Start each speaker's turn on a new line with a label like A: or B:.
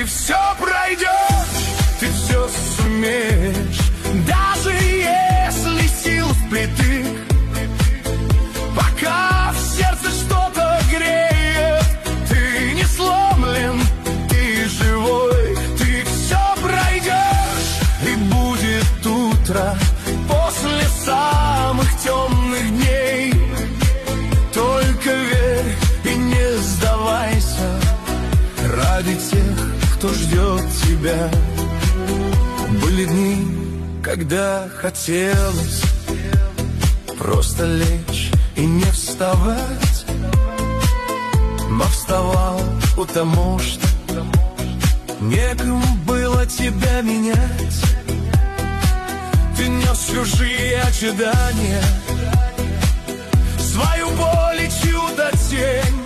A: ты все пройдешь, ты все сумеешь, даже если сил впритык. Пока в сердце что-то греет, ты не сломлен, ты живой, ты все пройдешь, и будет утро после самых темных дней. Только верь и не сдавайся ради тех, кто ждет тебя. Были дни, когда хотелось просто лечь и не вставать, но вставал, потому что некому было тебя менять. Ты нес чужие ожидания, свою боль и чудо-тень.